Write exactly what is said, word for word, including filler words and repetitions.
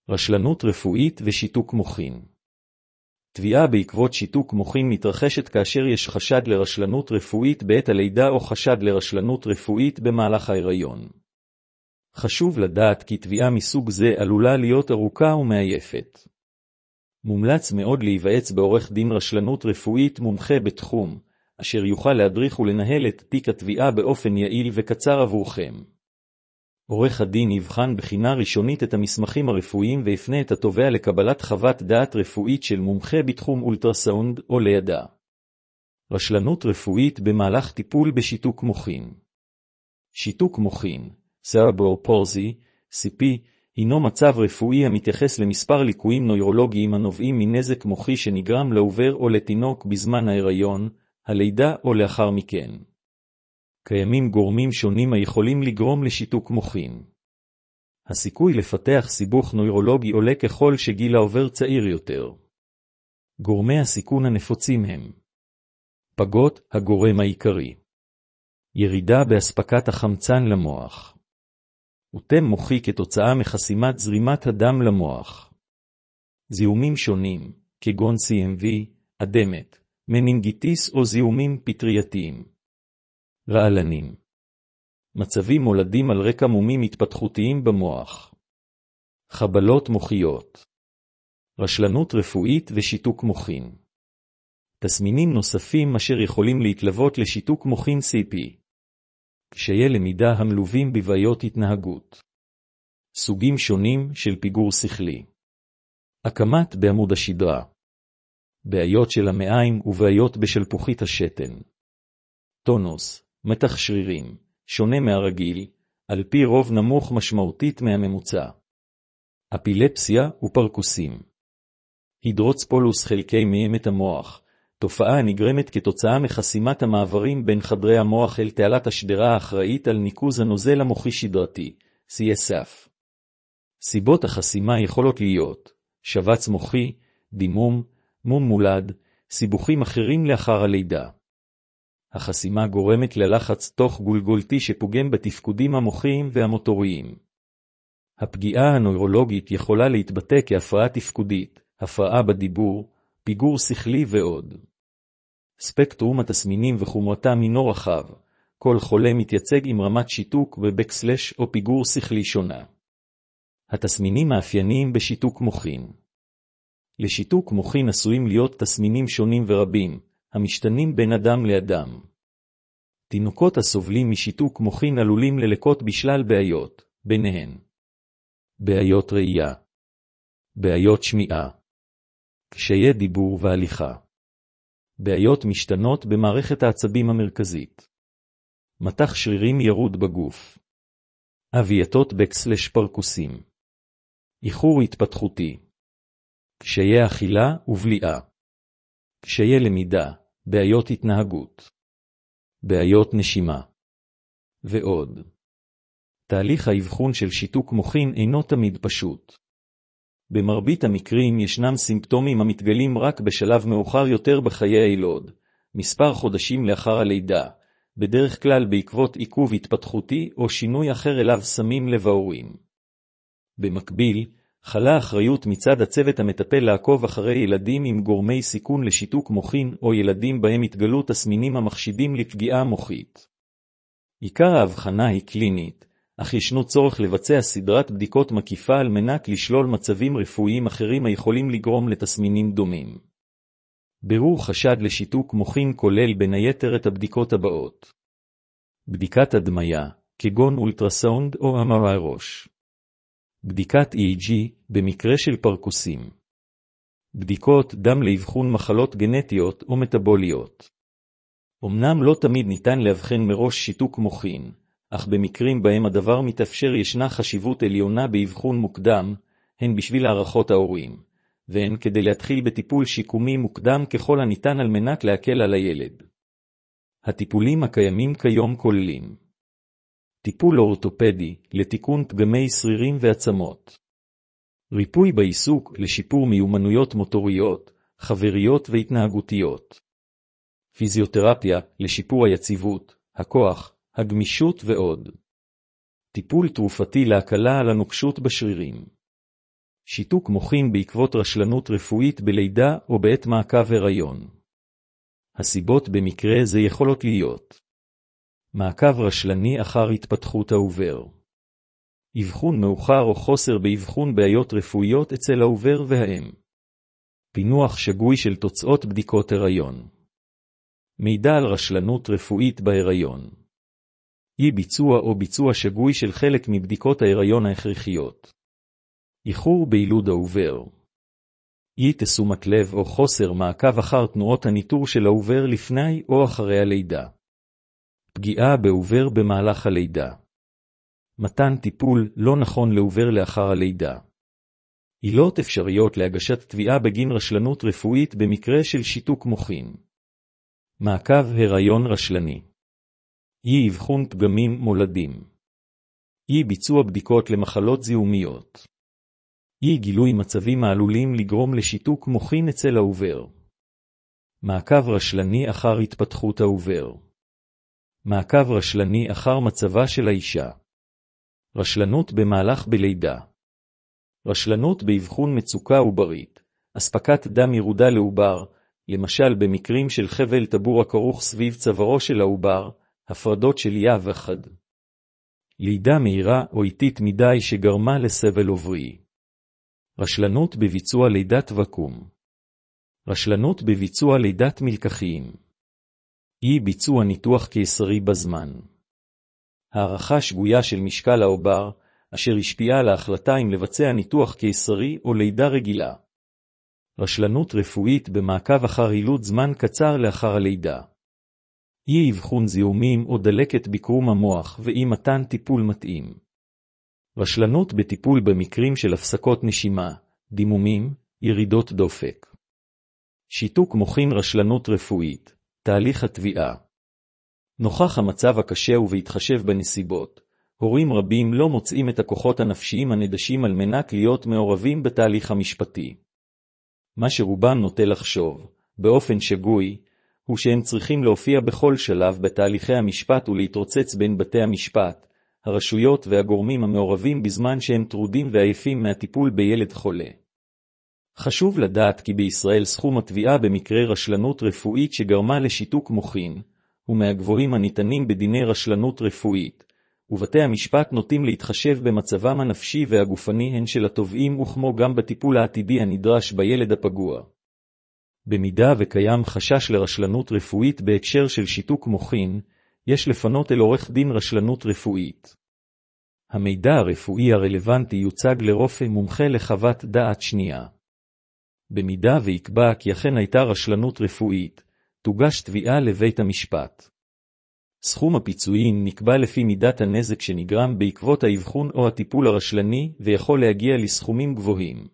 רשלנות רפואית ושיתוק מוחין. תביעה בעקבות שיתוק מוחין מתרחשת כאשר יש חשד לרשלנות רפואית בעת הלידה או חשד לרשלנות רפואית במהלך ההיריון. חשוב לדעת כי תביעה מסוג זה עלולה להיות ארוכה ומעייפת. מומלץ מאוד להיוועץ בעורך דין רשלנות רפואית מומחה בתחום, אשר יוכל להדריך ולנהל את תיק התביעה באופן יעיל וקצר עבורכם. עורך הדין יבחן בחינה ראשונית את המסמכים הרפואיים ויפנה את התובע לקבלת חוות דעת רפואית של מומחה בתחום אולטרסאונד או לידה. רשלנות רפואית במהלך טיפול בשיתוק מוחין. שיתוק מוחין, Cerebral Palsy, סי פי, הינו מצב רפואי המתייחס למספר ליקויים נוירולוגיים הנובעים מנזק מוחי שנגרם לעובר או לתינוק בזמן ההיריון, הלידה או לאחר מכן. קיימים גורמים שונים היכולים לגרום לשיתוק מוחין. הסיכוי לפתח סיבוך נוירולוגי עולה ככל שגיל העובר צעיר יותר. גורמי הסיכון הנפוצים הם פגות, הגורם העיקרי. ירידה באספקת החמצן למוח. אוטם מוחי כתוצאה מחסימת זרימת הדם למוח. זיהומים שונים, כגון סי אם וי, אדמת, מנינגיטיס או זיהומים פטרייתיים. רעלנים. מצבים מולדים על רקע מומים התפתחותיים במוח. חבלות מוחיות. רשלנות רפואית ושיתוק מוחין. תסמינים נוספים אשר יכולים להתלוות לשיתוק מוחין סי פי. קשיי למידה המלווים בבעיות התנהגות. סוגים שונים של פיגור שכלי. הקמת בעמוד השדרה. בעיות של המעיים ובעיות בשלפוחית השתן. טונוס, מתח שרירים, שונה מהרגיל, על פי רוב נמוך משמעותית מהממוצע. אפילפסיה ופרקוסים. הידרוצפולוס חלקי מאמת המוח, תופעה הנגרמת כתוצאה מחסימת המעברים בין חדרי המוח אל תעלת השדרה האחראית על ניקוז הנוזל המוחי שדרתי, סי אס אף. סיבות החסימה יכולות להיות שבץ מוחי, דימום, מום מולד, סיבוכים אחרים לאחר הלידה. החסימה גורמת ללחץ תוך גולגולתי שפוגם בתפקודים המוחיים והמוטוריים. הפגיעה הנוירולוגית יכולה להתבטא כהפרעה תפקודית, הפרעה בדיבור, פיגור שכלי ועוד. ספקטרום התסמינים וחומרתם הינו רחב, כל חולה מתייצג עם רמת שיתוק ובקסלש או פיגור שכלי שונה. התסמינים מאפייניים בשיתוק מוחין. לשיתוק מוחין עשויים להיות תסמינים שונים ורבים, המשתנים בין אדם לאדם. תינוקות הסובלים משיתוק מוחין עלולים ללקות בשלל בעיות, ביניהן בעיות ראייה, בעיות שמיעה, קשיי דיבור והליכה, בעיות משתנות במערכת העצבים המרכזית, מתח שרירים ירוד בגוף, אבייתות בקסלש פרקוסים, איחור התפתחותי, קשיי אכילה ובליעה, קשיי למידה, בעיות התנהגות, בעיות נשימה, ועוד. תהליך האבחון של שיתוק מוחין אינו תמיד פשוט. במרבית המקרים ישנם סימפטומים המתגלים רק בשלב מאוחר יותר בחיי הילוד, מספר חודשים לאחר הלידה, בדרך כלל בעקבות עיכוב התפתחותי או שינוי אחר אליו שמים לב ההורים. במקביל, חלה אחריות מצד הצוות המטפל לעקוב אחרי ילדים עם גורמי סיכון לשיתוק מוחין או ילדים בהם התגלו תסמינים המחשידים לפגיעה מוחית. עיקר ההבחנה היא קלינית, אך ישנו צורך לבצע סדרת בדיקות מקיפה על מנת לשלול מצבים רפואיים אחרים היכולים לגרום לתסמינים דומים. בירור חשד לשיתוק מוחין כולל בין היתר את הבדיקות הבאות. בדיקת הדמיה, כגון אולטרסאונד או אם אר איי ראש. בדיקת אי אי ג'י במקרה של פרקוסים. בדיקות דם לאבחון מחלות גנטיות או מטאבוליות. אמנם לא תמיד ניתן להבחן מראש שיתוק מוחין, אך במקרים בהם הדבר מתאפשר ישנה חשיבות עליונה באבחון מוקדם, הן בשביל הערכות ההורים, והן כדי להתחיל בטיפול שיקומי מוקדם ככל הניתן על מנת להקל על הילד. הטיפולים הקיימים כיום כוללים טיפול אורתופדי לתיקון פגמי שרירים ועצמות, ריפוי בעיסוק לשיפור מיומנויות מוטוריות, חבריות והתנהגותיות, פיזיותרפיה לשיפור היציבות, הכוח, הגמישות ועוד. טיפול תרופתי להקלה על הנוקשות בשרירים. שיתוק מוחין בעקבות רשלנות רפואית בלידה או בעת מעקב הריון. הסיבות במקרה זה יכולות להיות מעקב רשלני אחר התפתחות העובר, אבחון מאוחר או חוסר באבחון בעיות רפואיות אצל העובר והאם, פינוח שגוי של תוצאות בדיקות הריון, מידע על רשלנות רפואית בהיריון, אי ביצוע או ביצוע שגוי של חלק מבדיקות ההיריון ההכרחיות, איחור בילוד העובר, אי תשומת לב או חוסר מעקב אחר תנועות הניטור של העובר לפני או אחרי הלידה, פגיעה בעובר במהלך הלידה, מתן טיפול לא נכון לעובר לאחר הלידה. עילות אפשריות להגשת תביעה בגין רשלנות רפואית במקרה של שיתוק מוחין. מעקב הריון רשלני. אי אבחון פגמים מולדים. אי ביצוע בדיקות למחלות זיהומיות. אי גילוי מצבים העלולים לגרום לשיתוק מוחין אצל העובר. מעקב רשלני אחר התפתחות העובר. מעקב רשלני אחר מצבה של האישה. רשלנות במהלך בלידה. רשלנות באבחון מצוקה עוברית, אספקת דם ירודה לעובר, למשל במקרים של חבל טבור הכרוך סביב צווארו של העובר, הפרדות של יה וחד. לידה מהירה או איטית מדי שגרמה לסבל עוברי. רשלנות בביצוע לידת וקום. רשלנות בביצוע לידת מלקחיים. אי ביצוע ניתוח קיסרי בזמן. הערכה שגויה של משקל העובר, אשר השפיעה על ההחלטה אם לבצע ניתוח קיסרי או לידה רגילה. רשלנות רפואית במעקב אחר יילוד זמן קצר לאחר הלידה. אי אבחון זיהומים או דלקת בקרום המוח ואי מתן טיפול מתאים. רשלנות בטיפול במקרים של הפסקות נשימה, דימומים, ירידות דופק. שיתוק מוחין רשלנות רפואית, תהליך התביעה. נוכח המצב הקשה ובהתחשב בנסיבות, הורים רבים לא מוצאים את הכוחות הנפשיים הנדשים על מנת להיות מעורבים בתהליך המשפטי. מה שרובם נוטה לחשוב, באופן שגוי, הוא שהם צריכים להופיע בכל שלב בתהליכי המשפט ולהתרוצץ בין בתי המשפט, הרשויות והגורמים המעורבים בזמן שהם טרודים ועייפים מהטיפול בילד חולה. חשוב לדעת כי בישראל סכום התביעה במקרה רשלנות רפואית שגרמה לשיתוק מוחין, הוא מהגבוהים הניתנים בדיני רשלנות רפואית, ובתי המשפט נוטים להתחשב במצבם הנפשי והגופני הן של התובעים וכמו גם בטיפול העתידי הנדרש בילד הפגוע. במידה וקיים חשש לרשלנות רפואית בהקשר של שיתוק מוחין, יש לפנות אל עורך דין רשלנות רפואית. המידע הרפואי הרלוונטי יוצג לרופא מומחה לחוות דעת שנייה. במידה ויקבע כי אכן הייתה רשלנות רפואית, תוגש תביעה לבית המשפט. סכום הפיצויים נקבע לפי מידת הנזק שנגרם בעקבות האבחון או הטיפול הרשלני ויכול להגיע לסכומים גבוהים.